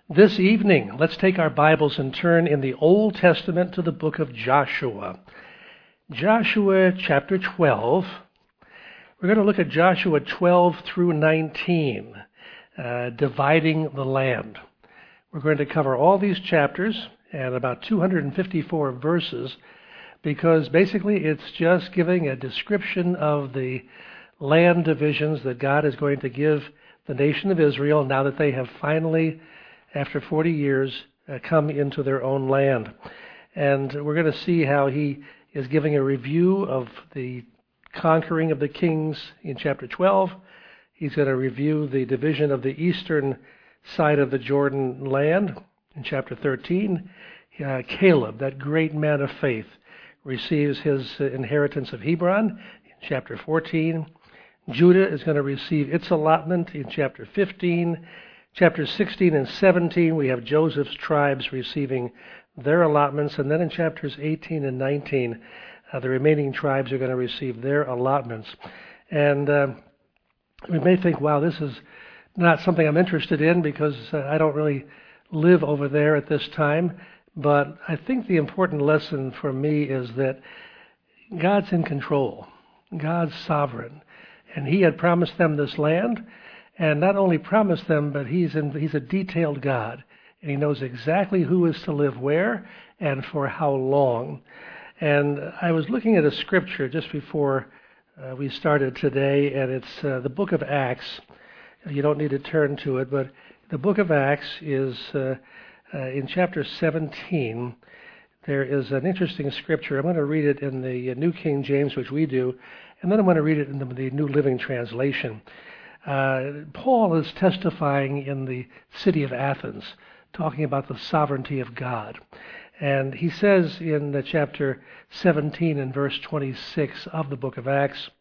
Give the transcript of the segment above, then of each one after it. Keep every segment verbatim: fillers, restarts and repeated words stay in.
This evening, let's take our Bibles and turn in the Old Testament to the book of Joshua. Joshua chapter twelve. We're going to look at Joshua twelve through nineteen, uh, dividing the land. We're going to cover all these chapters and about two hundred fifty-four verses because basically it's just giving a description of the land divisions that God is going to give the nation of Israel now that they have finally, after forty years, uh, come into their own land. And we're going to see how he is giving a review of the conquering of the kings in chapter twelve. He's going to review the division of the eastern side of the Jordan land in chapter thirteen. Uh, Caleb, that great man of faith, receives his uh, inheritance of Hebron in chapter fourteen. Judah is going to receive its allotment in chapter fifteen. Chapters sixteen and seventeen, we have Joseph's tribes receiving their allotments. And then in chapters eighteen and nineteen, uh, the remaining tribes are going to receive their allotments. And uh, we may think, wow, this is not something I'm interested in because uh, I don't really live over there at this time. But I think the important lesson for me is that God's in control. God's sovereign. And He had promised them this land. And not only promised them, but he's in, he's a detailed God. And he knows exactly who is to live where and for how long. And I was looking at a scripture just before uh, we started today, and it's uh, the book of Acts. You don't need to turn to it, but the book of Acts is uh, uh, in chapter seventeen. There is an interesting scripture. I'm going to read it in the New King James, which we do, and then I'm going to read it in the, the New Living Translation. Uh, Paul is testifying in the city of Athens, talking about the sovereignty of God. And he says in the chapter seventeen and verse twenty-six of the book of Acts,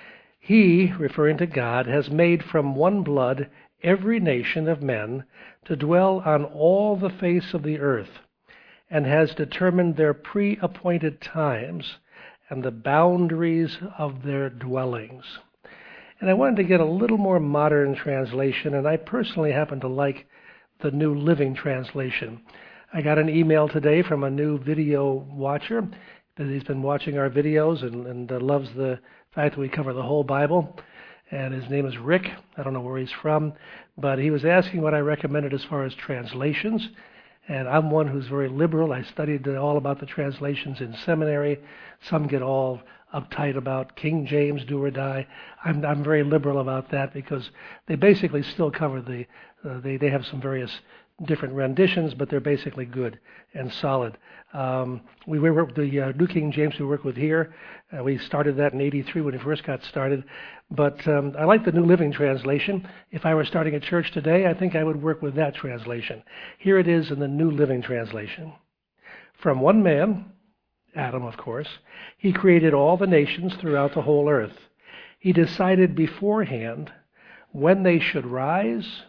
He, referring to God, has made from one blood every nation of men to dwell on all the face of the earth, and has determined their pre-appointed times and the boundaries of their dwellings. And I wanted to get a little more modern translation, and I personally happen to like the New Living Translation. I got an email today from a new video watcher that he's been watching our videos and, and uh, loves the fact that we cover the whole Bible. And his name is Rick. I don't know where he's from, but he was asking what I recommended as far as translations. And I'm one who's very liberal. I studied all about the translations in seminary. Some get all uptight about King James, do or die. I'm I'm very liberal about that because they basically still cover the, uh, they, they have some various different renditions, but they're basically good and solid. Um, we work with the uh, New King James we work with here. Uh, we started that in eighty-three when we first got started. But um, I like the New Living Translation. If I were starting a church today, I think I would work with that translation. Here it is in the New Living Translation. From one man, Adam, of course, he created all the nations throughout the whole earth. He decided beforehand when they should rise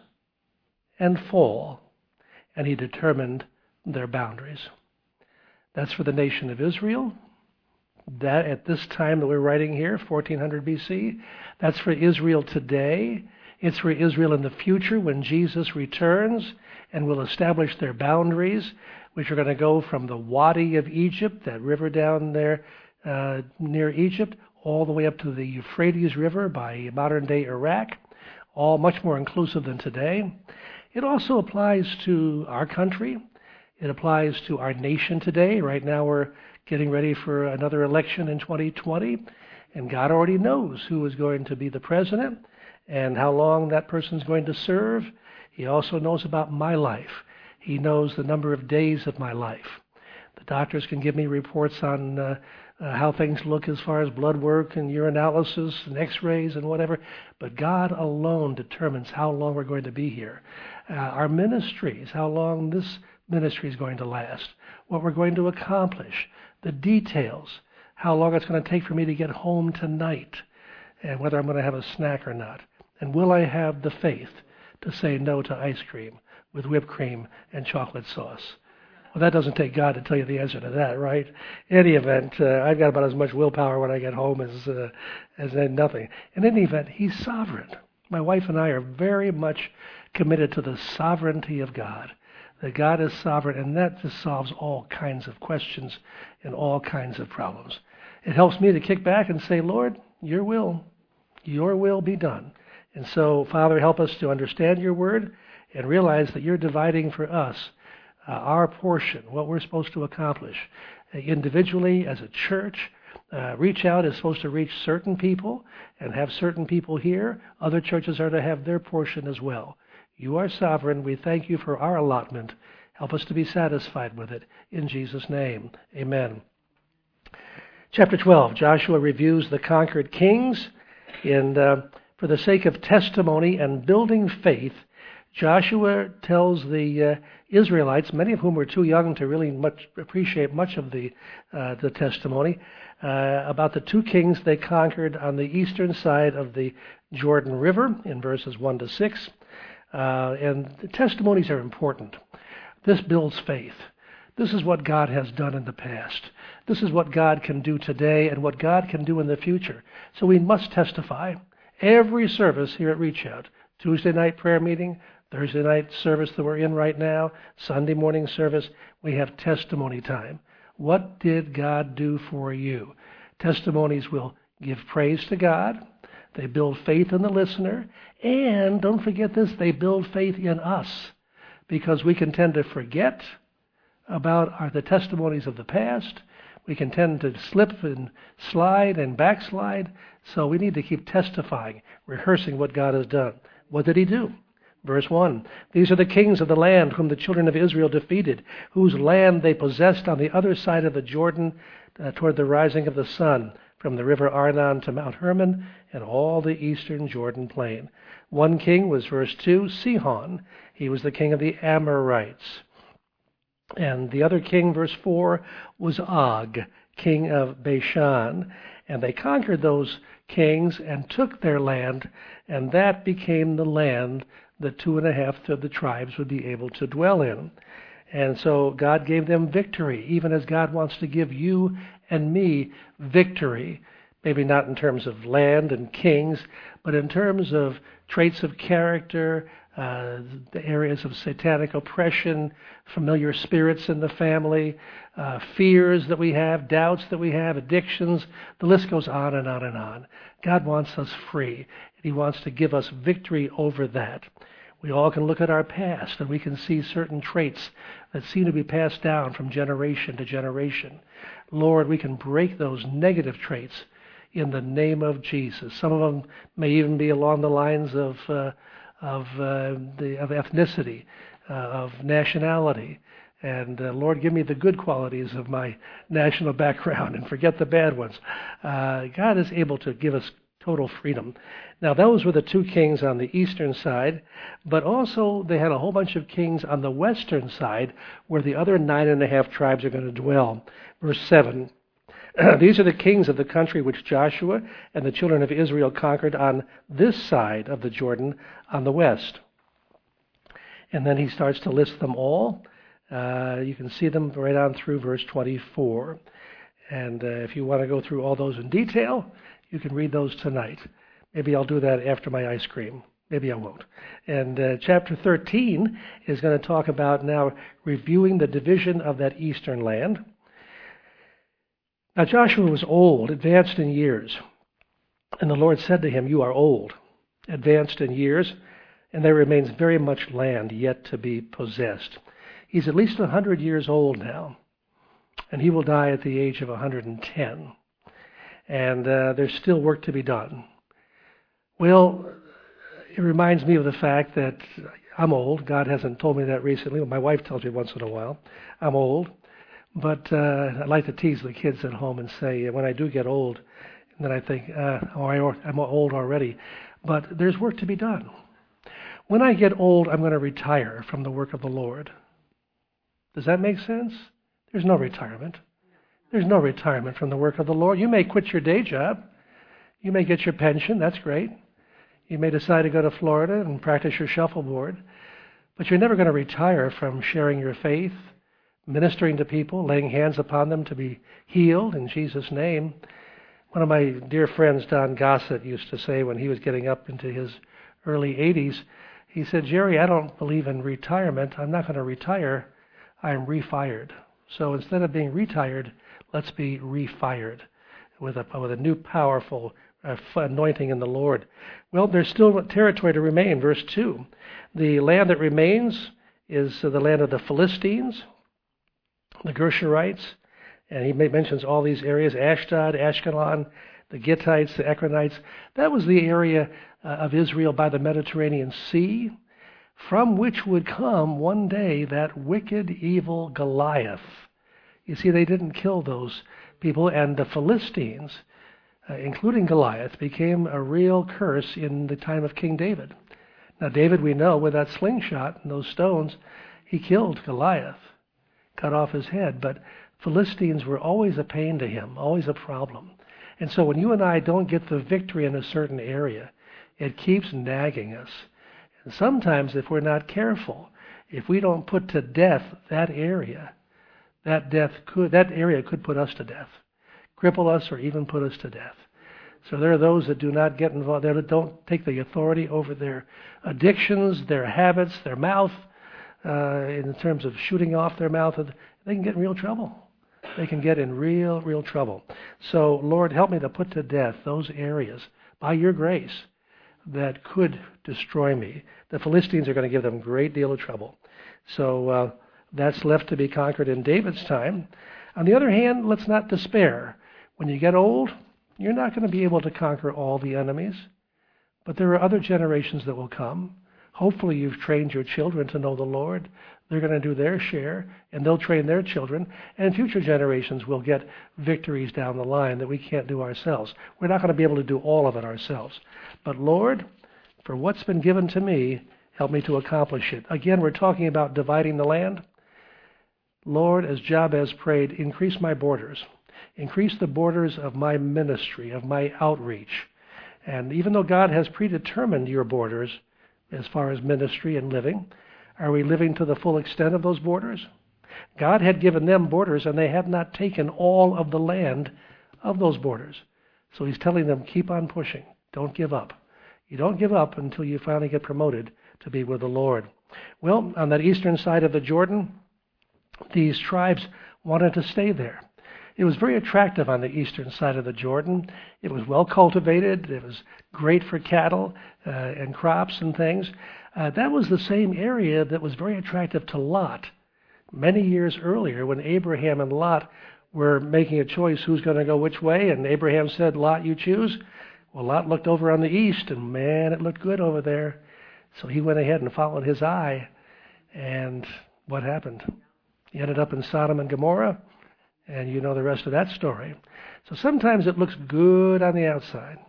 and fall, and he determined their boundaries. That's for the nation of Israel. That at this time that we're writing here, fourteen hundred B C, that's for Israel today. It's for Israel in the future when Jesus returns and will establish their boundaries, which are going to go from the Wadi of Egypt, that river down there uh, near Egypt, all the way up to the Euphrates River by modern-day Iraq, all much more inclusive than today. It also applies to our country. It applies to our nation today. Right now we're getting ready for another election in twenty twenty, and God already knows who is going to be the president and how long that person's going to serve. He also knows about my life. He knows the number of days of my life. The doctors can give me reports on uh, uh, how things look as far as blood work and urinalysis and x-rays and whatever, but God alone determines how long we're going to be here. Uh, our ministries, how long this ministry is going to last, what we're going to accomplish, the details, how long it's going to take for me to get home tonight, and whether I'm going to have a snack or not. And will I have the faith to say no to ice cream with whipped cream and chocolate sauce? Well, that doesn't take God to tell you the answer to that, right? In any event, uh, I've got about as much willpower when I get home as uh, as nothing. In any event, He's sovereign. My wife and I are very much committed to the sovereignty of God. that God is sovereign, and that just solves all kinds of questions and all kinds of problems. It helps me to kick back and say, Lord, your will, your will be done. And so, Father, help us to understand your word and realize that you're dividing for us uh, our portion, what we're supposed to accomplish. Uh, individually, as a church, uh, Reach Out is supposed to reach certain people and have certain people here. Other churches are to have their portion as well. You are sovereign. We thank you for our allotment. Help us to be satisfied with it. In Jesus' name, amen. Chapter twelve, Joshua reviews the conquered kings. And uh, for the sake of testimony and building faith, Joshua tells the uh, Israelites, many of whom were too young to really much appreciate much of the uh, the testimony, uh, about the two kings they conquered on the eastern side of the Jordan River in verses one to six. Uh, and the testimonies are important. This builds faith. This is what God has done in the past. This is what God can do today and what God can do in the future. So we must testify. Every service here at Reach Out, Tuesday night prayer meeting, Thursday night service that we're in right now, Sunday morning service, we have testimony time. What did God do for you? Testimonies will give praise to God. They build faith in the listener. And don't forget this, they build faith in us, because we can tend to forget about our, the testimonies of the past. We can tend to slip and slide and backslide. So we need to keep testifying, rehearsing what God has done. What did he do? Verse one, these are the kings of the land whom the children of Israel defeated, whose land they possessed on the other side of the Jordan uh, toward the rising of the sun, from the river Arnon to Mount Hermon and all the eastern Jordan plain. One king was, verse two, Sihon. He was the king of the Amorites. And the other king, verse four, was Og, king of Bashan. And they conquered those kings and took their land, and that became the land that two and a half of the tribes would be able to dwell in. And so God gave them victory, even as God wants to give you and me victory. Maybe not in terms of land and kings, but in terms of traits of character, uh, the areas of satanic oppression, familiar spirits in the family, uh, fears that we have, doubts that we have, addictions. The list goes on and on and on. God wants us free, and he wants to give us victory over that. We all can look at our past, and we can see certain traits that seem to be passed down from generation to generation. Lord, we can break those negative traits in the name of Jesus. Some of them may even be along the lines of uh, of uh, the of ethnicity, uh, of nationality. And uh, Lord, give me the good qualities of my national background and forget the bad ones. Uh, God is able to give us total freedom. Now, those were the two kings on the eastern side, but also they had a whole bunch of kings on the western side where the other nine and a half tribes are going to dwell. Verse seven, these are the kings of the country which Joshua and the children of Israel conquered on this side of the Jordan on the west. And then he starts to list them all. Uh, you can see them right on through verse twenty-four. And uh, if you want to go through all those in detail, you can read those tonight. Maybe I'll do that after my ice cream. Maybe I won't. And uh, chapter thirteen is going to talk about now reviewing the division of that eastern land. Now Joshua was old, advanced in years. And the Lord said to him, you are old, advanced in years, and there remains very much land yet to be possessed. He's at least one hundred years old now, and he will die at the age of one hundred ten. And uh, there's still work to be done. Well, it reminds me of the fact that I'm old. God hasn't told me that recently. My wife tells me once in a while. I'm old. But uh, I like to tease the kids at home and say, when I do get old, and then I think, uh, oh, I'm old already. But there's work to be done. When I get old, I'm going to retire from the work of the Lord. Does that make sense? There's no retirement. There's no retirement from the work of the Lord. You may quit your day job. You may get your pension. That's great. You may decide to go to Florida and practice your shuffleboard. But you're never going to retire from sharing your faith, ministering to people, laying hands upon them to be healed in Jesus' name. One of my dear friends, Don Gossett, used to say when he was getting up into his early eighties, He said, Jerry, I don't believe in retirement. I'm not going to retire. I'm refired. So instead of being retired, let's be refired with a, with a new powerful uh, anointing in the Lord. Well, there's still territory to remain. Verse two. The land that remains is uh, the land of the Philistines, the Gershurites, and he mentions all these areas, Ashdod, Ashkelon, the Gittites, the Ekronites. That was the area uh, of Israel by the Mediterranean Sea, from which would come one day that wicked, evil Goliath. You see, they didn't kill those people, and the Philistines, uh, including Goliath, became a real curse in the time of King David. Now, David, we know, with that slingshot and those stones, he killed Goliath, cut off his head, but Philistines were always a pain to him, always a problem. And so when you and I don't get the victory in a certain area, it keeps nagging us. And sometimes if we're not careful, if we don't put to death that area, that death could that area could put us to death, cripple us, or even put us to death. So there are those that do not get involved, that don't take the authority over their addictions, their habits, their mouth, uh, in terms of shooting off their mouth. They can get in real trouble. They can get in real, real trouble. So, Lord, help me to put to death those areas by your grace that could destroy me. The Philistines are going to give them a great deal of trouble. So uh, that's left to be conquered in David's time. On the other hand, let's not despair. When you get old, you're not going to be able to conquer all the enemies. But there are other generations that will come. Hopefully you've trained your children to know the Lord. They're going to do their share, and they'll train their children, and future generations will get victories down the line that we can't do ourselves. We're not going to be able to do all of it ourselves. But Lord, for what's been given to me, help me to accomplish it. Again, we're talking about dividing the land. Lord, as Jabez prayed, increase my borders. Increase the borders of my ministry, of my outreach. And even though God has predetermined your borders as far as ministry and living, are we living to the full extent of those borders? God had given them borders, and they had not taken all of the land of those borders. So he's telling them, keep on pushing. Don't give up. You don't give up until you finally get promoted to be with the Lord. Well, on that eastern side of the Jordan, these tribes wanted to stay there. It was very attractive on the eastern side of the Jordan. It was well cultivated. It was great for cattle uh, and crops and things. Uh, that was the same area that was very attractive to Lot many years earlier when Abraham and Lot were making a choice who's going to go which way. And Abraham said, Lot, you choose. Well, Lot looked over on the east, and man, it looked good over there. So he went ahead and followed his eye. And what happened? He ended up in Sodom and Gomorrah. And you know the rest of that story. So sometimes it looks good on the outside.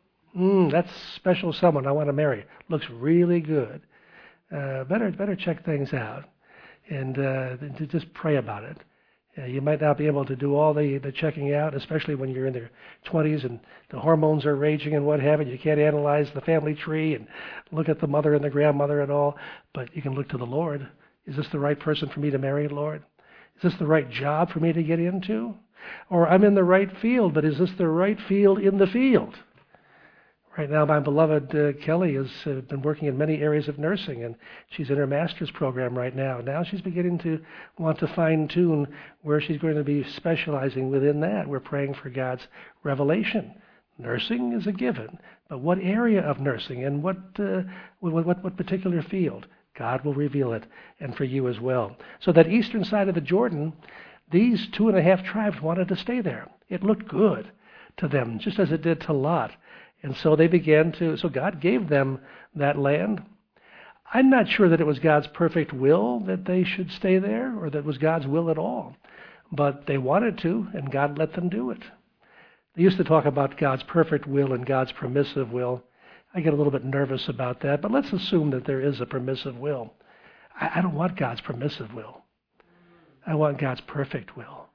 Mm, that's special someone I want to marry. Looks really good. Uh, better better check things out and uh, just pray about it. Uh, you might not be able to do all the, the checking out, especially when you're in your twenties and the hormones are raging and what have you. You can't analyze the family tree and look at the mother and the grandmother and all. But you can look to the Lord. Is this the right person for me to marry, Lord? Is this the right job for me to get into? Or I'm in the right field, but is this the right field in the field? Right now, my beloved uh, Kelly has uh, been working in many areas of nursing, and she's in her master's program right now. Now she's beginning to want to fine-tune where she's going to be specializing within that. We're praying for God's revelation. Nursing is a given, but what area of nursing and what uh, what, what, what particular field? God will reveal it, and for you as well. So that eastern side of the Jordan, these two and a half tribes wanted to stay there. It looked good to them, just as it did to Lot. And so they began to, so God gave them that land. I'm not sure that it was God's perfect will that they should stay there, or that it was God's will at all. But they wanted to, and God let them do it. They used to talk about God's perfect will and God's permissive will. I get a little bit nervous about that, but let's assume that there is a permissive will. I, I don't want God's permissive will. I want God's perfect will.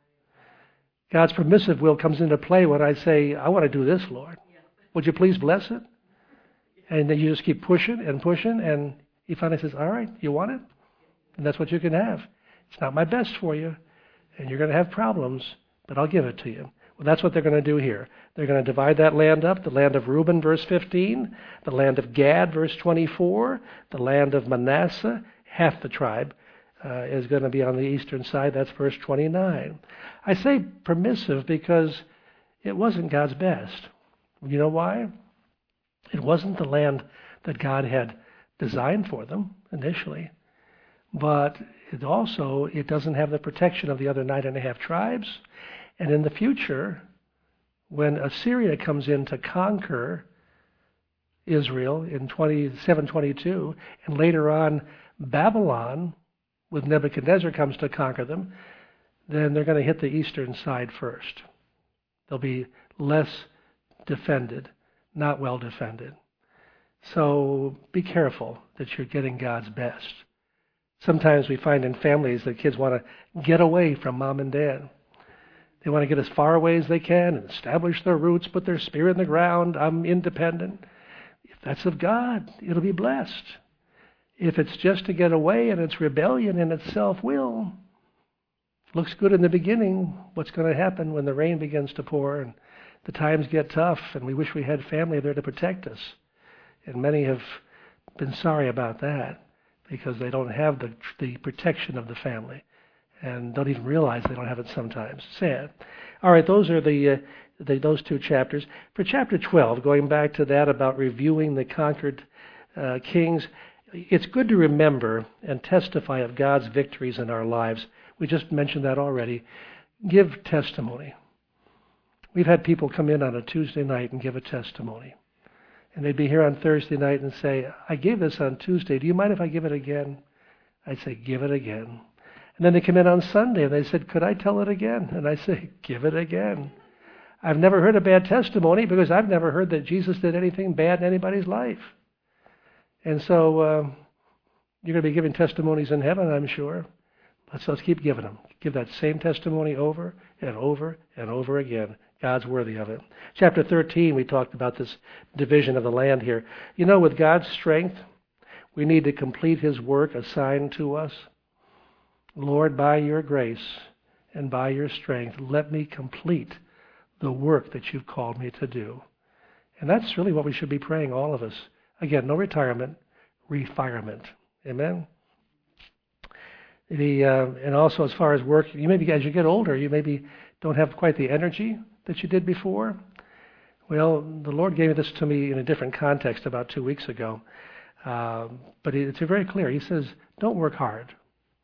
God's permissive will comes into play when I say, I want to do this, Lord. Would you please bless it? And then you just keep pushing and pushing, and he finally says, all right, you want it? And that's what you can have. It's not my best for you, and you're going to have problems, but I'll give it to you Well, that's what they're going to do here. They're going to divide that land up, the land of Reuben, verse fifteen, the land of Gad, verse twenty-four, the land of Manasseh, half the tribe, uh, is going to be on the eastern side. That's verse twenty-nine. I say permissive because it wasn't God's best. You know why? It wasn't the land that God had designed for them initially, but it also, it doesn't have the protection of the other nine and a half tribes. And in the future, when Assyria comes in to conquer Israel in seven twenty-two, and later on Babylon with Nebuchadnezzar comes to conquer them, then they're going to hit the eastern side first. They'll be less defended, not well defended. So be careful that you're getting God's best. Sometimes we find in families that kids want to get away from mom and dad. They want to get as far away as they can and establish their roots, put their spear in the ground. I'm independent. If that's of God, it'll be blessed. If it's just to get away and it's rebellion in its self-will, looks good in the beginning. What's going to happen when the rain begins to pour and the times get tough and we wish we had family there to protect us? And many have been sorry about that because they don't have the the protection of the family and don't even realize they don't have it sometimes. Sad. All right, those are the, uh, the those two chapters. For chapter twelve, going back to that about reviewing the conquered uh, kings, it's good to remember and testify of God's victories in our lives. We just mentioned that already. Give testimony. We've had people come in on a Tuesday night and give a testimony. And they'd be here on Thursday night and say, I gave this on Tuesday. Do you mind if I give it again? I'd say, give it again. And then they come in on Sunday and they said, could I tell it again? And I say, give it again. I've never heard a bad testimony because I've never heard that Jesus did anything bad in anybody's life. And so uh, you're going to be giving testimonies in heaven, I'm sure. Let's, let's keep giving them. Give that same testimony over and over and over again. God's worthy of it. Chapter thirteen, we talked about this division of the land here. You know, with God's strength, we need to complete His work assigned to us. Lord, by your grace and by your strength, let me complete the work that you've called me to do. And that's really what we should be praying, all of us. Again, no retirement, refirement. Amen? The, uh, and also as far as work, you maybe as you get older, you maybe don't have quite the energy that you did before. Well, the Lord gave this to me in a different context about two weeks ago. Uh, but it's very clear. He says, don't work hard.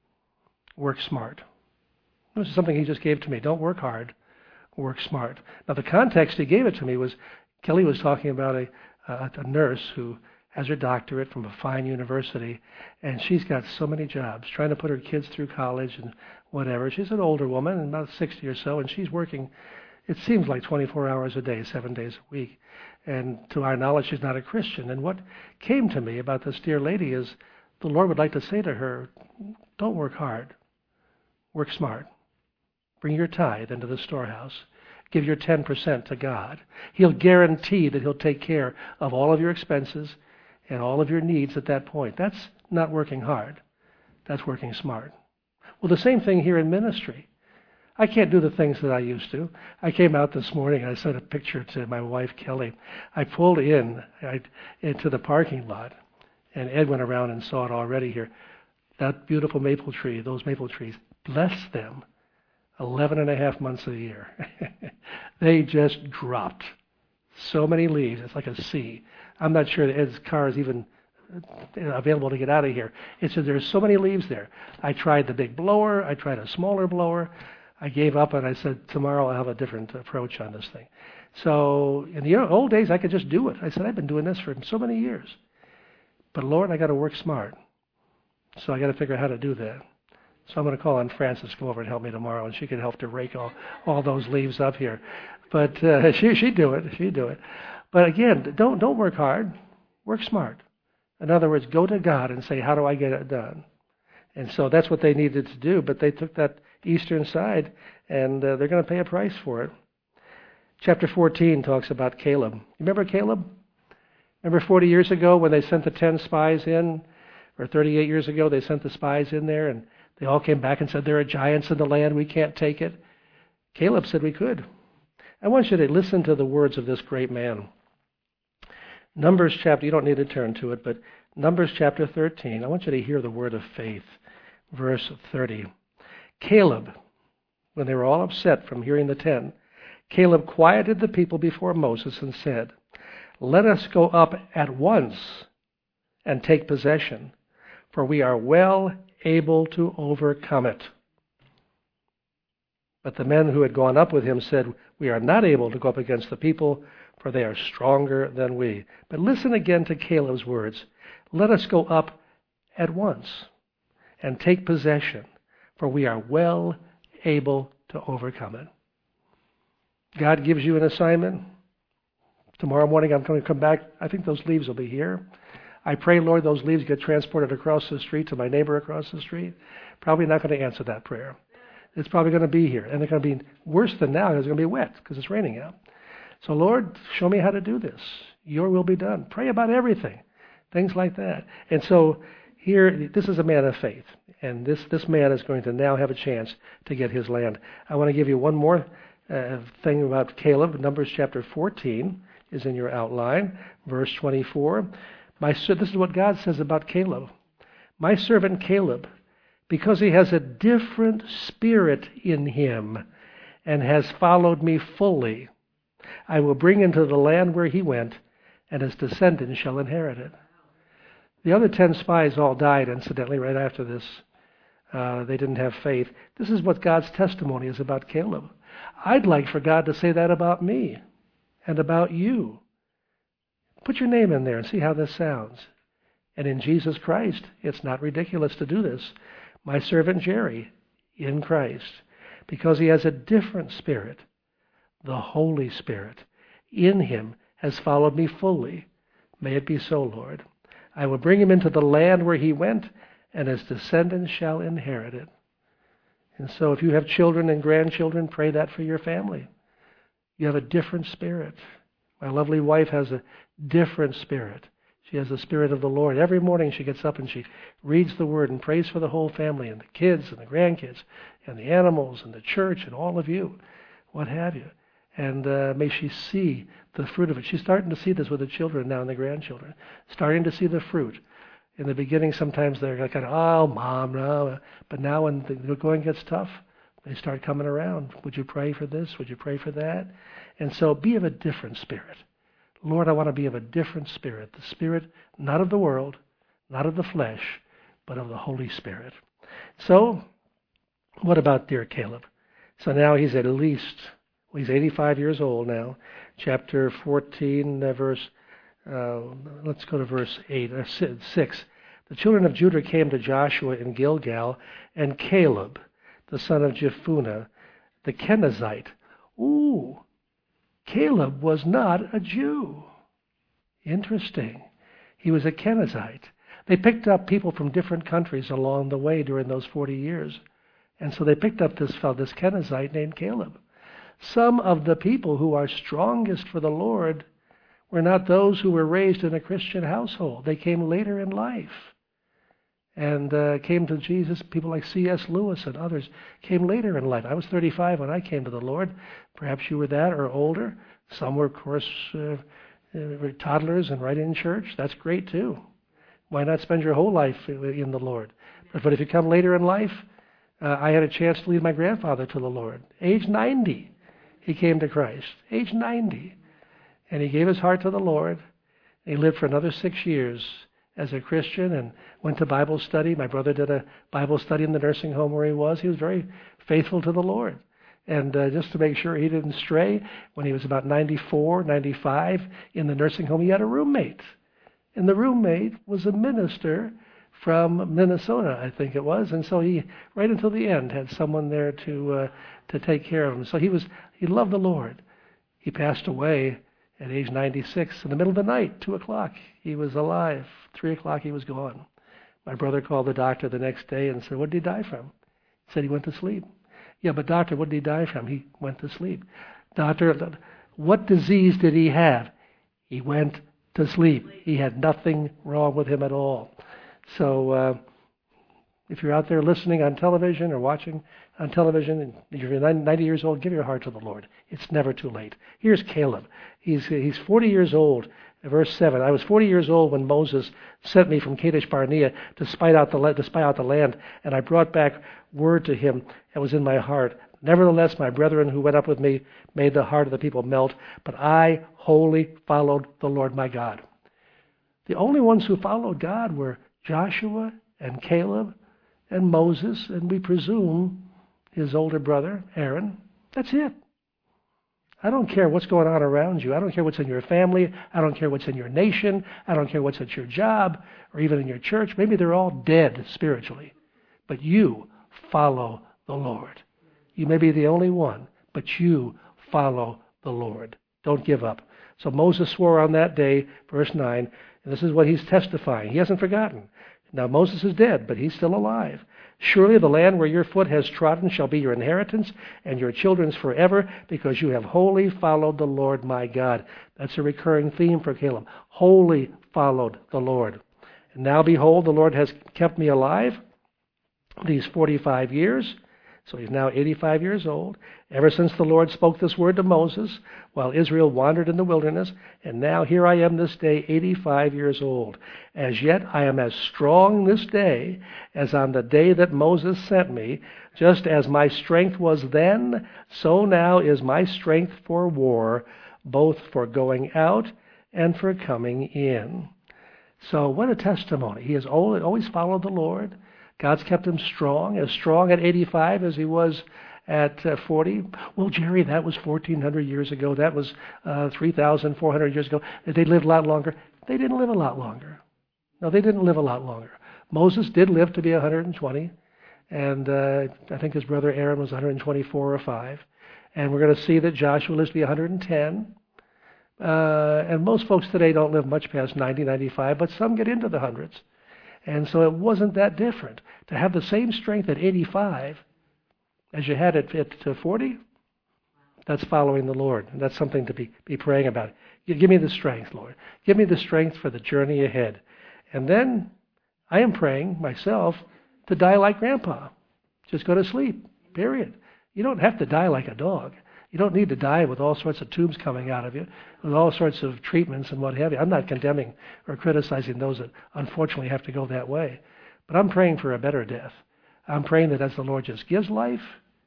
Work smart. This is something He just gave to me. Don't work hard. Work smart. Now, the context He gave it to me was, Kelly was talking about a, a, a nurse who has her doctorate from a fine university, and she's got so many jobs, trying to put her kids through college and whatever. She's an older woman, about sixty or so, and she's working, it seems like twenty-four hours a day, seven days a week. And to our knowledge, she's not a Christian. And what came to me about this dear lady is the Lord would like to say to her, don't work hard. Work smart. Bring your tithe into the storehouse. Give your ten percent to God. He'll guarantee that He'll take care of all of your expenses and all of your needs at that point. That's not working hard. That's working smart. Well, the same thing here in ministry. I can't do the things that I used to. I came out this morning and I sent a picture to my wife, Kelly. I pulled in I, into the parking lot, and Ed went around and saw it already here. That beautiful maple tree, those maple trees, bless them, eleven and a half months of the year. They just dropped so many leaves. It's like a sea. I'm not sure that Ed's car is even available to get out of here. It's just there's so many leaves there. I tried the big blower. I tried a smaller blower. I gave up and I said, tomorrow I'll have a different approach on this thing. So in the old days, I could just do it. I said, I've been doing this for so many years. But Lord, I got to work smart. So I got to figure out how to do that. So I'm going to call on Frances to come over and help me tomorrow, and she can help to rake all, all those leaves up here. But uh, she, she'd do it. She'd do it. But again, don't don't work hard. Work smart. In other words, go to God and say, how do I get it done? And so that's what they needed to do. But they took that eastern side, and uh, they're going to pay a price for it. Chapter fourteen talks about Caleb. You remember Caleb? Remember forty years ago when they sent the ten spies in, or thirty-eight years ago they sent the spies in there, and they all came back and said, there are giants in the land, we can't take it. Caleb said we could. I want you to listen to the words of this great man. Numbers chapter, you don't need to turn to it, but Numbers chapter thirteen. I want you to hear the word of faith. Verse thirty. Caleb, when they were all upset from hearing the ten, Caleb quieted the people before Moses and said, "Let us go up at once and take possession, for we are well able to overcome it." But the men who had gone up with him said, "We are not able to go up against the people, for they are stronger than we." But listen again to Caleb's words. "Let us go up at once and take possession, for we are well able to overcome it." God gives you an assignment. Tomorrow morning I'm going to come back. I think those leaves will be here. I pray, Lord, those leaves get transported across the street to my neighbor across the street. Probably not going to answer that prayer. It's probably going to be here. And they're going to be worse than now. It's going to be wet because it's raining out. So, Lord, show me how to do this. Your will be done. Pray about everything. Things like that. And so here, this is a man of faith. And this, this man is going to now have a chance to get his land. I want to give you one more uh, thing about Caleb. Numbers chapter fourteen is in your outline. Verse twenty-four. My, this is what God says about Caleb. "My servant Caleb, because he has a different spirit in him and has followed me fully, I will bring him to the land where he went, and his descendants shall inherit it." The other ten spies all died, incidentally, right after this. Uh, they didn't have faith. This is what God's testimony is about Caleb. I'd like for God to say that about me and about you. Put your name in there and see how this sounds. And in Jesus Christ, it's not ridiculous to do this. My servant Jerry, in Christ, because he has a different spirit, the Holy Spirit, in him has followed me fully. May it be so, Lord. I will bring him into the land where he went, and his descendants shall inherit it. And so if you have children and grandchildren, pray that for your family. You have a different spirit. My lovely wife has a different spirit. She has the Spirit of the Lord. Every morning she gets up and she reads the Word and prays for the whole family and the kids and the grandkids and the animals and the church and all of you, what have you. And uh, may she see the fruit of it. She's starting to see this with the children now and the grandchildren. Starting to see the fruit. In the beginning, sometimes they're kind of, "Oh, Mom, no." But now when the going gets tough, they start coming around. "Would you pray for this? Would you pray for that?" And so be of a different spirit. Lord, I want to be of a different spirit. The spirit not of the world, not of the flesh, but of the Holy Spirit. So, what about dear Caleb? So now he's at least, well, he's eighty-five years old now. Chapter fourteen, uh, verse, uh, let's go to verse eight, or six. The children of Judah came to Joshua in Gilgal, and Caleb, the son of Jephunneh, the Kenizzite. Ooh, Caleb was not a Jew. Interesting. He was a Kenizzite. They picked up people from different countries along the way during those forty years. And so they picked up this fellow, this Kenizzite named Caleb. Some of the people who are strongest for the Lord were not those who were raised in a Christian household. They came later in life and uh, came to Jesus. People like C S Lewis and others came later in life. I was thirty-five when I came to the Lord. Perhaps you were that or older. Some were, of course, uh, uh, toddlers and right in church. That's great too. Why not spend your whole life in the Lord? But, but if you come later in life, uh, I had a chance to lead my grandfather to the Lord. Age ninety, he came to Christ. Age ninety. And he gave his heart to the Lord. He lived for another six years as a Christian and went to Bible study. My brother did a Bible study in the nursing home where he was. He was very faithful to the Lord. And uh, just to make sure he didn't stray, when he was about ninety-four, ninety-five, in the nursing home, he had a roommate. And the roommate was a minister from Minnesota, I think it was. And so he, right until the end, had someone there to uh, to take care of him. So he was he loved the Lord. He passed away at age ninety-six in the middle of the night, two o'clock. He was alive. three o'clock he was gone. My brother called the doctor the next day and said, "What did he die from?" He said he went to sleep. "Yeah, but doctor, what did he die from?" "He went to sleep." "Doctor, what disease did he have?" "He went to sleep. He had nothing wrong with him at all." So uh, If you're out there listening on television or watching on television and you're ninety years old, give your heart to the Lord. It's never too late. Here's Caleb. He's, he's forty years old. Verse seven, I was forty years old when Moses sent me from Kadesh Barnea to spy out the, to spy out the land, and I brought back word to him that was in my heart. Nevertheless, my brethren who went up with me made the heart of the people melt, but I wholly followed the Lord my God. The only ones who followed God were Joshua and Caleb and Moses, and we presume his older brother, Aaron. That's it. I don't care what's going on around you. I don't care what's in your family. I don't care what's in your nation. I don't care what's at your job or even in your church. Maybe they're all dead spiritually. But you follow the Lord. You may be the only one, but you follow the Lord. Don't give up. So Moses swore on that day, verse nine, and this is what he's testifying. He hasn't forgotten. Now Moses is dead, but he's still alive. Surely the land where your foot has trodden shall be your inheritance and your children's forever, because you have wholly followed the Lord my God. That's a recurring theme for Caleb. Wholly followed the Lord. And now behold, the Lord has kept me alive these forty-five years. So he's now eighty-five years old, ever since the Lord spoke this word to Moses while Israel wandered in the wilderness. And now here I am this day, eighty-five years old. As yet I am as strong this day as on the day that Moses sent me. Just as my strength was then, so now is my strength for war, both for going out and for coming in. So what a testimony. He has always followed the Lord. God's kept him strong, as strong at eighty-five as he was at uh, forty. Well, Jerry, that was fourteen hundred years ago. That was uh, three thousand four hundred years ago. They lived a lot longer. They didn't live a lot longer. No, they didn't live a lot longer. Moses did live to be one hundred twenty, and uh, I think his brother Aaron was one hundred twenty-four or five. And we're going to see that Joshua lives to be one hundred ten. Uh, and most folks today don't live much past ninety, ninety-five, but some get into the hundreds. And so it wasn't that different. To have the same strength at eighty-five as you had at, at forty, that's following the Lord. And that's something to be, be praying about. You give me the strength, Lord. Give me the strength for the journey ahead. And then I am praying myself to die like Grandpa. Just go to sleep, period. You don't have to die like a dog. You don't need to die with all sorts of tubes coming out of you, with all sorts of treatments and what have you. I'm not condemning or criticizing those that unfortunately have to go that way. But I'm praying for a better death. I'm praying that as the Lord just gives life,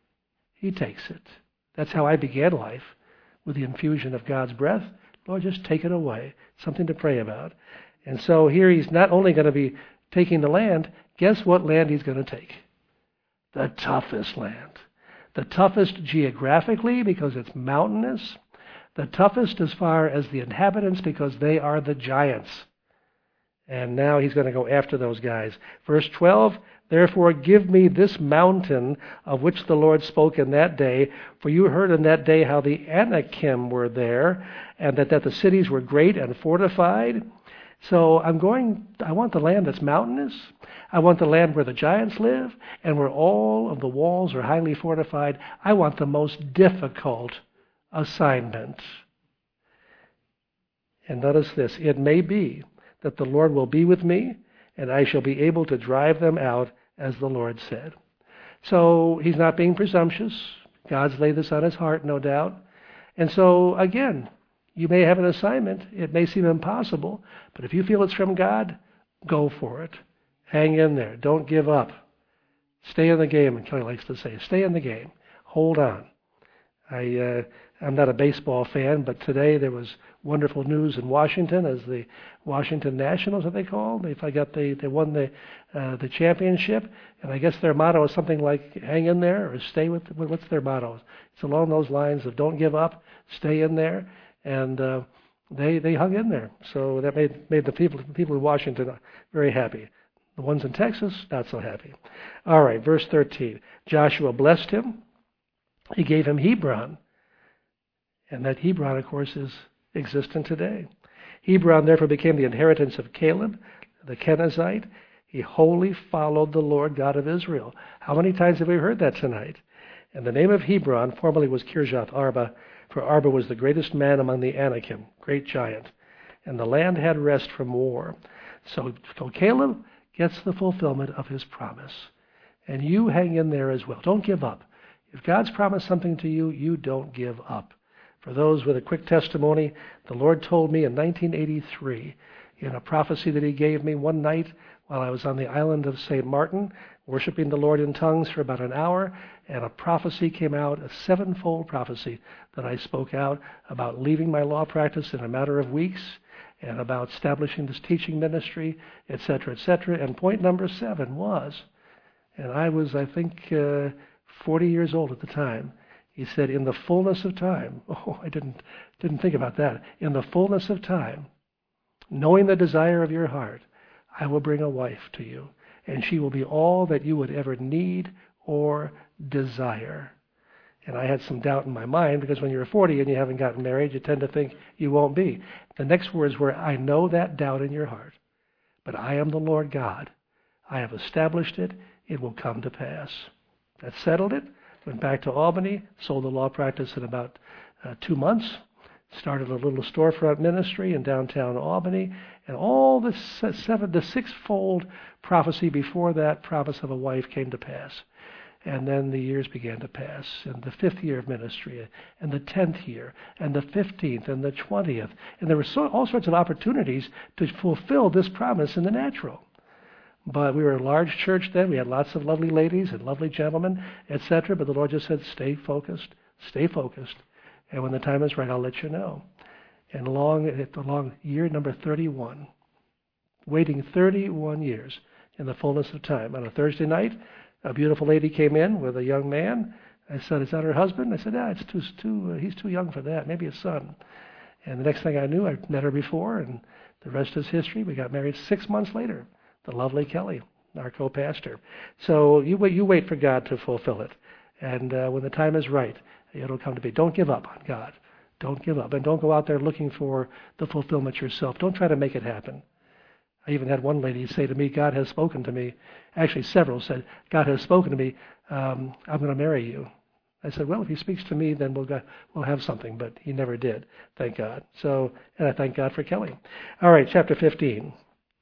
he takes it. That's how I began life, with the infusion of God's breath. Lord, just take it away. Something to pray about. And so here he's not only going to be taking the land, guess what land he's going to take? The toughest land. The toughest geographically because it's mountainous. The toughest as far as the inhabitants because they are the giants. And now he's going to go after those guys. Verse twelve, therefore give me this mountain of which the Lord spoke in that day, for you heard in that day how the Anakim were there, and that, that the cities were great and fortified. So I'm going, I want the land that's mountainous. I want the land where the giants live and where all of the walls are highly fortified. I want the most difficult assignment. And notice this, it may be that the Lord will be with me and I shall be able to drive them out as the Lord said. So he's not being presumptuous. God's laid this on his heart, no doubt. And so again, you may have an assignment. It may seem impossible, but if you feel it's from God, go for it. Hang in there. Don't give up. Stay in the game, and Kelly likes to say. Stay in the game. Hold on. I, uh, I'm not a baseball fan, but today there was wonderful news in Washington as the Washington Nationals, what they called. They got the, they won the uh, the championship, and I guess their motto is something like "Hang in there" or "Stay with." What's their motto? It's along those lines of "Don't give up, stay in there." And uh, they they hung in there, so that made made the people the people in Washington very happy. The ones in Texas, not so happy. All right, verse thirteen. Joshua blessed him. He gave him Hebron, and that Hebron, of course, is existent today. Hebron therefore became the inheritance of Caleb, the Kenizzite. He wholly followed the Lord God of Israel. How many times have we heard that tonight? And the name of Hebron formerly was Kirjath Arba, for Arba was the greatest man among the Anakim, great giant. And the land had rest from war. So, so Caleb gets the fulfillment of his promise. And you hang in there as well. Don't give up. If God's promised something to you, you don't give up. For those with a quick testimony, the Lord told me in nineteen eighty-three, in a prophecy that he gave me one night while I was on the island of Saint Martin, worshiping the Lord in tongues for about an hour, and a prophecy came out, a sevenfold prophecy that I spoke out about leaving my law practice in a matter of weeks, and about establishing this teaching ministry, et cetera, et cetera. And point number seven was, and I was, I think, uh, forty years old at the time. He said, in the fullness of time, oh, I didn't didn't think about that. In the fullness of time, knowing the desire of your heart, I will bring a wife to you, and she will be all that you would ever need or desire. And I had some doubt in my mind, because when you're forty and you haven't gotten married, you tend to think you won't be. The next words were, I know that doubt in your heart, but I am the Lord God. I have established it. It will come to pass. That settled it. Went back to Albany, sold the law practice in about uh, two months, started a little storefront ministry in downtown Albany, and all the seven, the sixfold prophecy before that promise of a wife came to pass. And then the years began to pass, and the fifth year of ministry, and the tenth year, and the fifteenth, and the twentieth. And there were so, all sorts of opportunities to fulfill this promise in the natural. But we were a large church then. We had lots of lovely ladies and lovely gentlemen, et cetera. But the Lord just said, stay focused, stay focused. And when the time is right, I'll let you know. And along, along year number thirty-one, waiting thirty-one years in the fullness of time, on a Thursday night, a beautiful lady came in with a young man. I said, is that her husband? I said, yeah, it's too, too, uh, he's too young for that, maybe a son. And the next thing I knew, I'd met her before, and the rest is history. We got married six months later. The lovely Kelly, our co-pastor. So you wait, you wait for God to fulfill it. And uh, when the time is right, it'll come to be. Don't give up on God. Don't give up. And don't go out there looking for the fulfillment yourself. Don't try to make it happen. I even had one lady say to me, God has spoken to me. Actually, several said, God has spoken to me. Um, I'm going to marry you. I said, well, if he speaks to me, then we'll go, we'll have something. But he never did, thank God. So, and I thank God for Kelly. All right, chapter fifteen.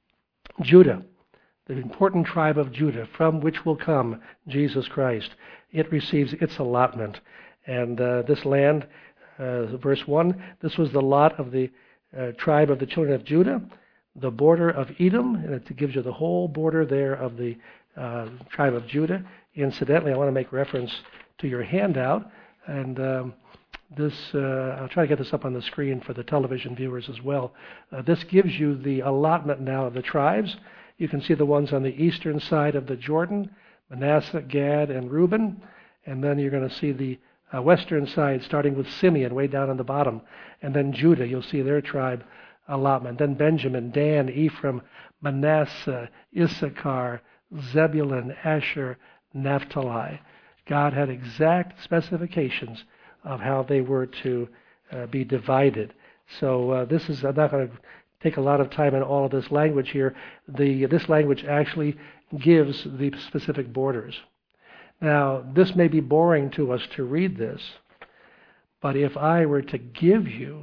Judah, the important tribe of Judah, from which will come Jesus Christ. It receives its allotment. And uh, this land, uh, verse one, this was the lot of the uh, tribe of the children of Judah, the border of Edom, and it gives you the whole border there of the uh, tribe of Judah. Incidentally, I want to make reference to your handout, and um, this, uh, I'll try to get this up on the screen for the television viewers as well. Uh, this gives you the allotment now of the tribes. You can see the ones on the eastern side of the Jordan, Manasseh, Gad, and Reuben. And then you're going to see the uh, western side, starting with Simeon, way down on the bottom. And then Judah, you'll see their tribe allotment. Then Benjamin, Dan, Ephraim, Manasseh, Issachar, Zebulun, Asher, Naphtali. God had exact specifications of how they were to uh, be divided. So uh, this is, I'm not going to take a lot of time in all of this language here. The This language actually gives the specific borders. Now, this may be boring to us to read this, but if I were to give you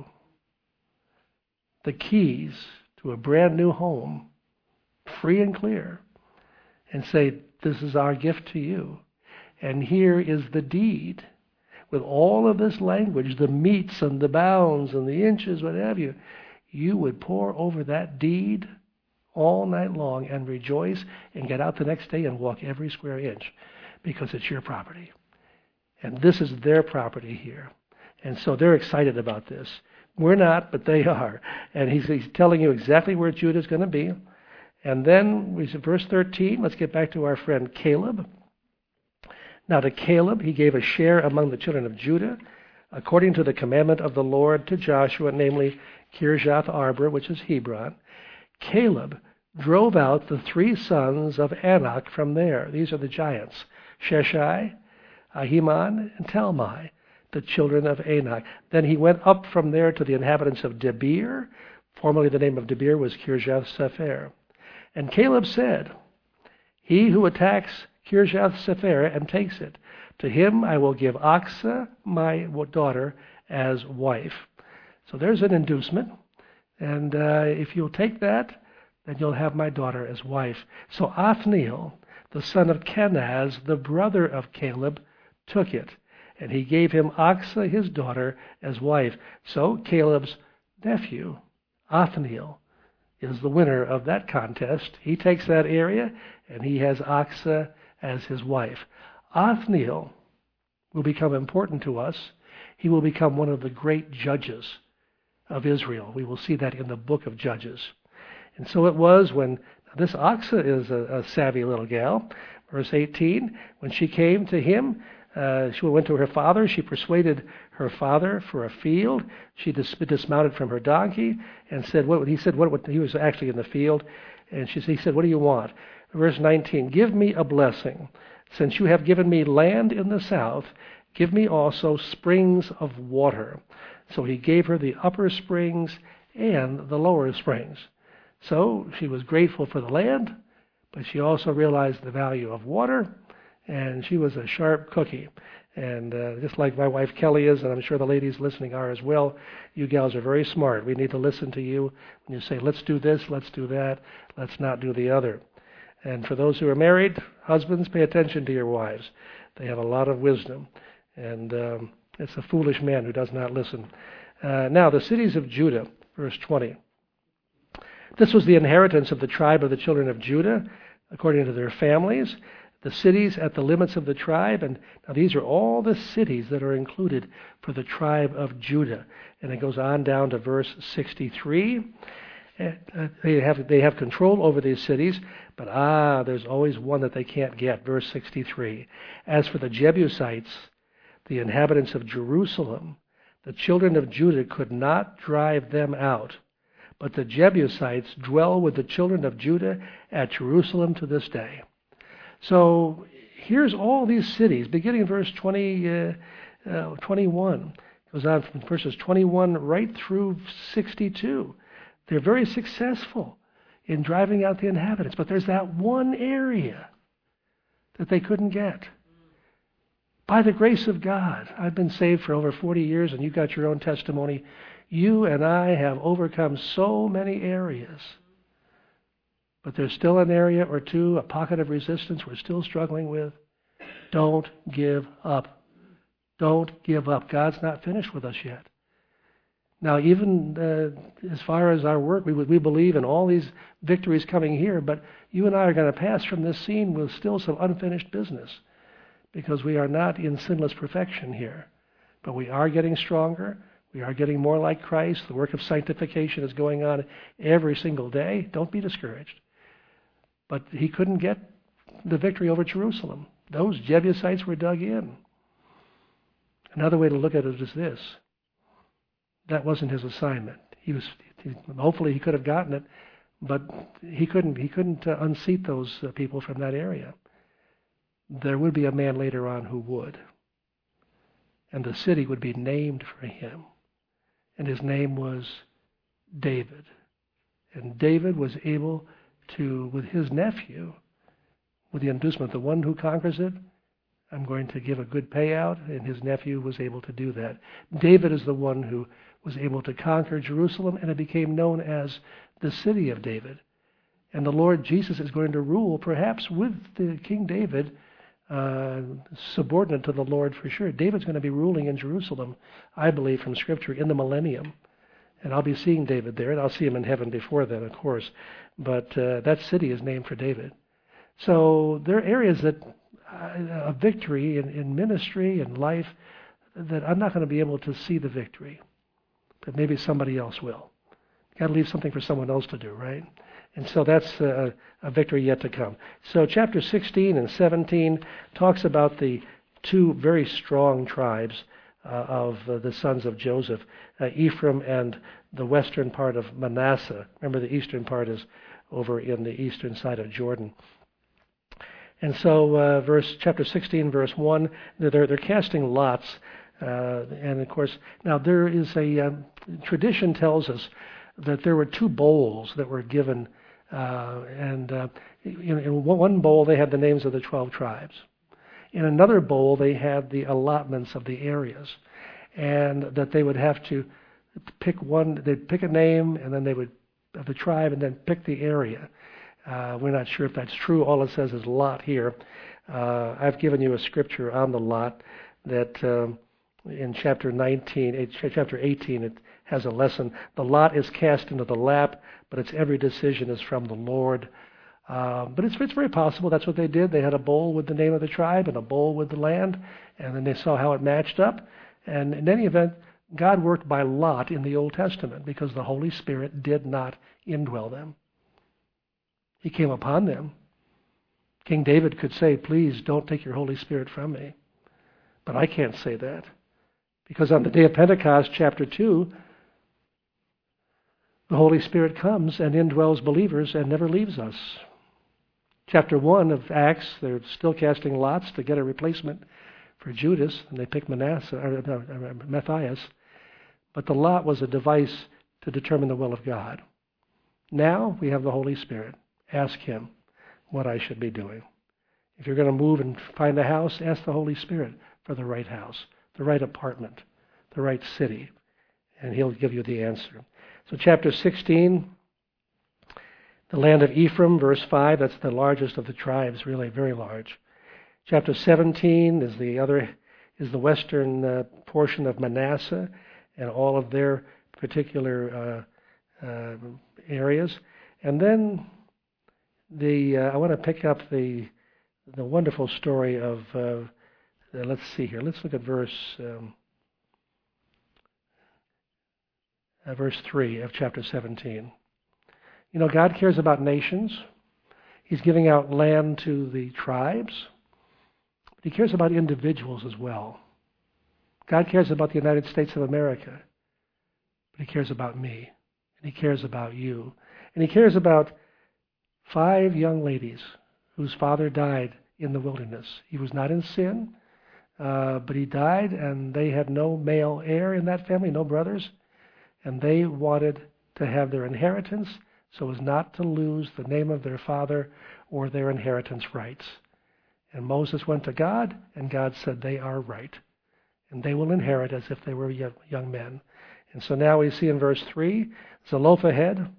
the keys to a brand new home, free and clear, and say, this is our gift to you, and here is the deed, with all of this language, the metes and the bounds and the inches, what have you, you would pore over that deed all night long and rejoice and get out the next day and walk every square inch because it's your property. And this is their property here. And so they're excited about this. We're not, but they are. And he's, he's telling you exactly where Judah is going to be. And then, we see verse thirteen, let's get back to our friend Caleb. Now to Caleb he gave a share among the children of Judah, according to the commandment of the Lord to Joshua, namely Kirjath Arbor, which is Hebron. Caleb drove out the three sons of Anak from there. These are the giants, Sheshai, Ahiman, and Talmai, the children of Anak. Then he went up from there to the inhabitants of Debir. Formerly the name of Debir was Kirjath Sepher. And Caleb said, he who attacks Kirjath Sepher and takes it, to him I will give Achsah, my daughter, as wife. So there's an inducement. And uh, if you'll take that, then you'll have my daughter as wife. So Othniel, the son of Kenaz, the brother of Caleb, took it, and he gave him Achsah, his daughter, as wife. So Caleb's nephew, Othniel, is the winner of that contest. He takes that area, and he has Achsah as his wife. Othniel will become important to us. He will become one of the great judges of Israel. We will see that in the book of Judges. And so it was when, this Achsah is a, a savvy little gal, verse eighteen, when she came to him, uh, she went to her father, she persuaded her father for a field, she dis- dismounted from her donkey, and said, what, he said, what, what, he was actually in the field, and she, he said, what do you want? Verse nineteen, give me a blessing. Since you have given me land in the south, give me also springs of water. So he gave her the upper springs and the lower springs. So she was grateful for the land, but she also realized the value of water, and she was a sharp cookie. And uh, just like my wife Kelly is, and I'm sure the ladies listening are as well, you gals are very smart. We need to listen to you when you say, let's do this, let's do that, let's not do the other. And for those who are married, husbands, pay attention to your wives. They have a lot of wisdom. And um, it's a foolish man who does not listen. Uh, now, the cities of Judah, verse twenty. This was the inheritance of the tribe of the children of Judah, according to their families. The cities at the limits of the tribe. And now these are all the cities that are included for the tribe of Judah. And it goes on down to verse sixty-three. Uh, they have they have control over these cities, but ah, there's always one that they can't get. Verse sixty-three. As for the Jebusites, the inhabitants of Jerusalem, the children of Judah could not drive them out, but the Jebusites dwell with the children of Judah at Jerusalem to this day. So here's all these cities, beginning in verse twenty, uh, uh, twenty-one. It goes on from verses twenty-one right through sixty-two. They're very successful in driving out the inhabitants, but there's that one area that they couldn't get. By the grace of God, I've been saved for over forty years, and you got your own testimony. You and I have overcome so many areas. But there's still an area or two, a pocket of resistance we're still struggling with. Don't give up. Don't give up. God's not finished with us yet. Now, even uh, as far as our work, we, we believe in all these victories coming here, but you and I are going to pass from this scene with still some unfinished business, because we are not in sinless perfection here. But we are getting stronger. We are getting more like Christ. The work of sanctification is going on every single day. Don't be discouraged. But he couldn't get the victory over Jerusalem. Those Jebusites were dug in. Another way to look at it is this. That wasn't his assignment. He was he, hopefully he could have gotten it, but he couldn't. He couldn't uh, unseat those uh, people from that area. There would be a man later on who would, and the city would be named for him, and his name was David. And David was able to, with his nephew, with the inducement, the one who conquers it, I'm going to give a good payout, and his nephew was able to do that. David is the one who was able to conquer Jerusalem, and it became known as the city of David. And the Lord Jesus is going to rule, perhaps with the King David, uh, subordinate to the Lord for sure. David's going to be ruling in Jerusalem, I believe, from Scripture, in the millennium. And I'll be seeing David there, and I'll see him in heaven before then, of course. But uh, that city is named for David. So there are areas that a victory in, in ministry and life that I'm not going to be able to see the victory, but maybe somebody else will. Got to leave something for someone else to do, right? And so that's a, a victory yet to come. So chapter sixteen and seventeen talks about the two very strong tribes uh, of uh, the sons of Joseph, uh, Ephraim and the western part of Manasseh. Remember, the eastern part is over in the eastern side of Jordan. And so, uh, verse chapter sixteen, verse one, they're they're casting lots, uh, and of course, now there is a um, tradition tells us that there were two bowls that were given, uh, and uh, in, in one bowl they had the names of the twelve tribes. In another bowl they had the allotments of the areas, and that they would have to pick one. They'd pick a name, and then they would of the tribe and then pick the area. Uh, we're not sure if that's true. All it says is lot here. Uh, I've given you a scripture on the lot that um, in chapter nineteen, chapter eighteen, it has a lesson. The lot is cast into the lap, but its every decision is from the Lord. Uh, but it's, it's very possible that's what they did. They had a bowl with the name of the tribe and a bowl with the land, and then they saw how it matched up. And in any event, God worked by lot in the Old Testament because the Holy Spirit did not indwell them. He came upon them. King David could say, please don't take your Holy Spirit from me. But I can't say that. Because on the day of Pentecost, chapter two, the Holy Spirit comes and indwells believers and never leaves us. Chapter one of Acts, they're still casting lots to get a replacement for Judas, and they pick Manasseh, or, no, Matthias. But the lot was a device to determine the will of God. Now we have the Holy Spirit. Ask Him what I should be doing. If you're going to move and find a house, ask the Holy Spirit for the right house, the right apartment, the right city, and He'll give you the answer. So chapter sixteen, the land of Ephraim, verse five, that's the largest of the tribes, really very large. Chapter seventeen is the other, is the western uh, portion of Manasseh and all of their particular uh, uh, areas. And then the uh, I want to pick up the the wonderful story of, uh, uh, let's see here, let's look at verse um, uh, verse three of chapter seventeen. You know, God cares about nations. He's giving out land to the tribes. But He cares about individuals as well. God cares about the United States of America. But He cares about me. And He cares about you. And He cares about five young ladies whose father died in the wilderness. He was not in sin, uh, but he died, and they had no male heir in that family, no brothers. And they wanted to have their inheritance so as not to lose the name of their father or their inheritance rights. And Moses went to God, and God said they are right. And they will inherit as if they were young men. And so now we see in verse three, Zelophehad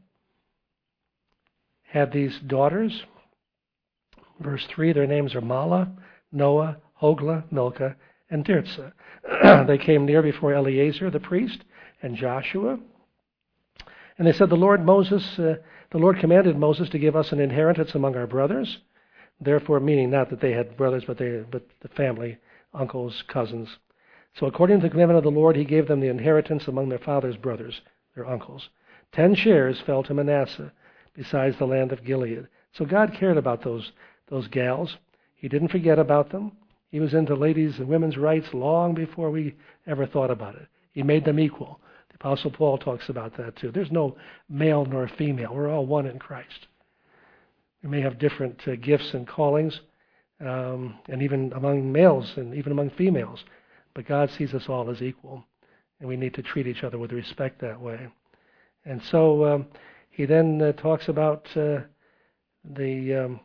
had these daughters. Verse three, their names are Mahlah, Noah, Hoglah, Milcah, and Tirzah. They came near before Eleazar the priest and Joshua. And they said, the Lord Moses, uh, the Lord commanded Moses to give us an inheritance among our brothers. Therefore, meaning not that they had brothers, but they, but the family, uncles, cousins. So according to the commandment of the Lord, He gave them the inheritance among their father's brothers, their uncles. Ten shares fell to Manasseh, besides the land of Gilead. So God cared about those, those gals. He didn't forget about them. He was into ladies' and women's rights long before we ever thought about it. He made them equal. The Apostle Paul talks about that too. There's no male nor female. We're all one in Christ. We may have different uh, gifts and callings, um, and even among males and even among females. But God sees us all as equal, and we need to treat each other with respect that way. And so um, he then uh, talks about uh, the um,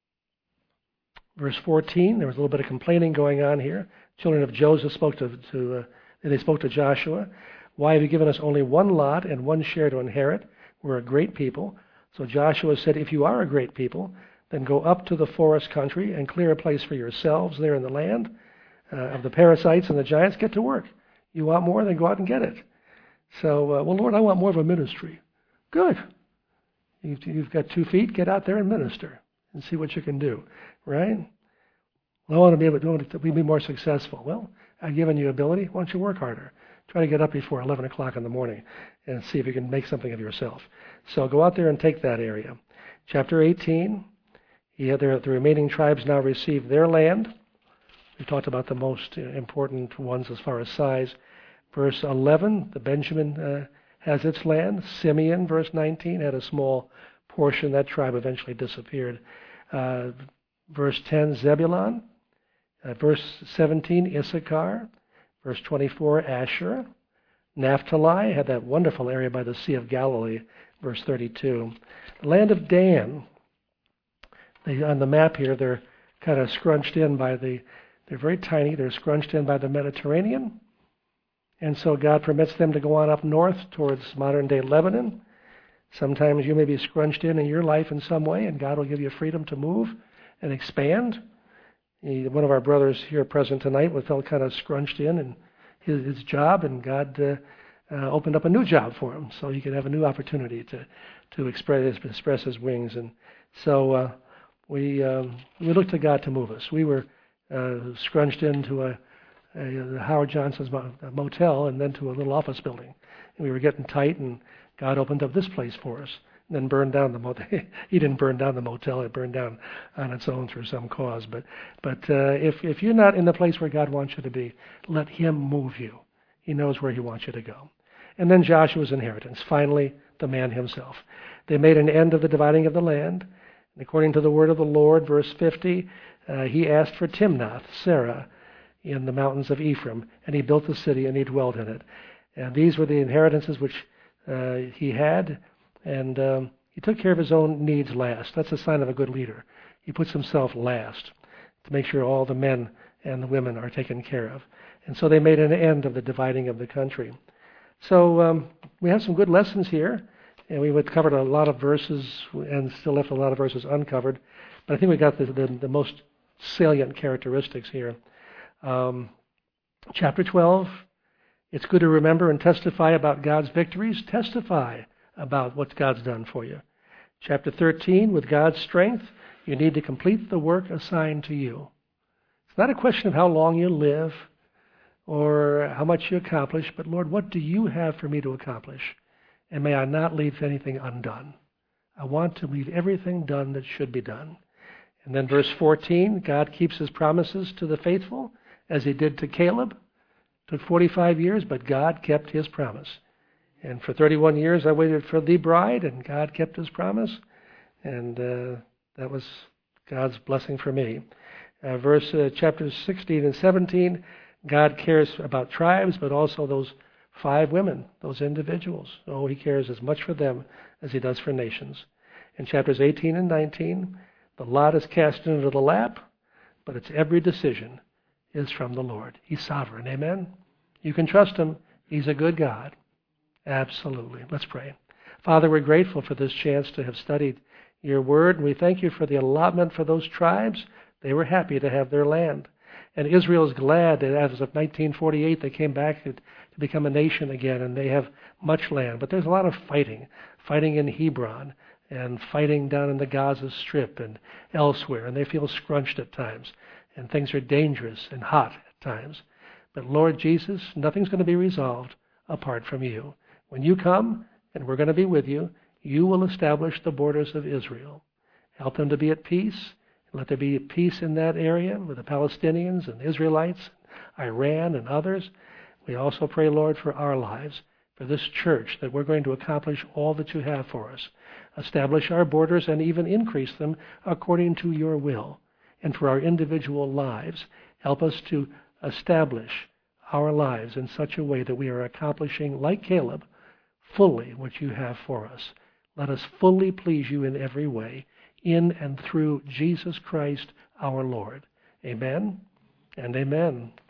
verse fourteen. There was a little bit of complaining going on here. Children of Joseph spoke to, to uh, they spoke to Joshua. Why have you given us only one lot and one share to inherit? We're a great people. So Joshua said, if you are a great people, then go up to the forest country and clear a place for yourselves there in the land uh, of the Perizzites and the giants. Get to work. You want more? Then go out and get it. So, uh, well, Lord, I want more of a ministry. Good. You've, you've got two feet. Get out there and minister and see what you can do, right? Well, I want to be able to, to be more successful. Well, I've given you ability. Why don't you work harder? Try to get up before eleven o'clock in the morning and see if you can make something of yourself. So go out there and take that area. Chapter eighteen, he had their, the remaining tribes now received their land. We talked about the most important ones as far as size. Verse eleven, the Benjamin uh, has its land. Simeon, verse nineteen, had a small portion. That tribe eventually disappeared. Uh, verse ten, Zebulun. Uh, verse seventeen, Issachar. Verse twenty-four, Asher. Naphtali had that wonderful area by the Sea of Galilee. Verse thirty-two. The land of Dan, they, on the map here, they're kind of scrunched in by the, they're very tiny, they're scrunched in by the Mediterranean. And so God permits them to go on up north towards modern-day Lebanon. Sometimes you may be scrunched in in your life in some way, and God will give you freedom to move and expand. He, one of our brothers here present tonight was felt kind of scrunched in in his, his job, and God uh, uh, opened up a new job for him, so he could have a new opportunity to to express express his wings. And so uh, we um, we looked to God to move us. We were uh, scrunched into a, a, a Howard Johnson's motel, and then to a little office building. And we were getting tight, and God opened up this place for us, and then burned down the motel. He didn't burn down the motel; it burned down on its own through some cause. But but uh, if if you're not in the place where God wants you to be, let Him move you. He knows where He wants you to go. And then Joshua's inheritance. Finally, the man himself. They made an end of the dividing of the land. And according to the word of the Lord, verse fifty, uh, he asked for Timnath, Serah, in the mountains of Ephraim, and he built the city and he dwelt in it. And these were the inheritances which uh, he had, and um, he took care of his own needs last. That's a sign of a good leader. He puts himself last to make sure all the men and the women are taken care of. And so they made an end of the dividing of the country. So um, we have some good lessons here, and we covered a lot of verses and still left a lot of verses uncovered. But I think we got the, the, the most salient characteristics here. Um, chapter twelve, it's good to remember and testify about God's victories. Testify about what God's done for you. Chapter thirteen, with God's strength, you need to complete the work assigned to you. It's not a question of how long you live or how much you accomplish, but Lord, what do you have for me to accomplish? And may I not leave anything undone. I want to leave everything done that should be done. And then verse fourteen, God keeps his promises to the faithful, as he did to Caleb. It took forty-five years, but God kept his promise. And for thirty-one years I waited for the bride, and God kept his promise. And uh, that was God's blessing for me. Uh, verse uh, chapters sixteen and seventeen, God cares about tribes, but also those five women, those individuals. Oh, he cares as much for them as he does for nations. In chapters eighteen and nineteen, the lot is cast into the lap, but its every decision is from the Lord. He's sovereign. Amen? You can trust him. He's a good God. Absolutely. Let's pray. Father, we're grateful for this chance to have studied your word, and we thank you for the allotment for those tribes. They were happy to have their land. And Israel is glad that as of nineteen forty-eight they came back to, to become a nation again, and they have much land. But there's a lot of fighting, fighting in Hebron and fighting down in the Gaza Strip and elsewhere, and they feel scrunched at times, and things are dangerous and hot at times. But Lord Jesus, nothing's going to be resolved apart from you. When you come, and we're going to be with you, you will establish the borders of Israel. Help them to be at peace. Let there be peace in that area with the Palestinians and the Israelites, Iran and others. We also pray, Lord, for our lives, for this church, that we're going to accomplish all that you have for us. Establish our borders and even increase them according to your will. And for our individual lives, help us to establish our lives in such a way that we are accomplishing, like Caleb, fully what you have for us. Let us fully please you in every way, in and through Jesus Christ our Lord. Amen and amen.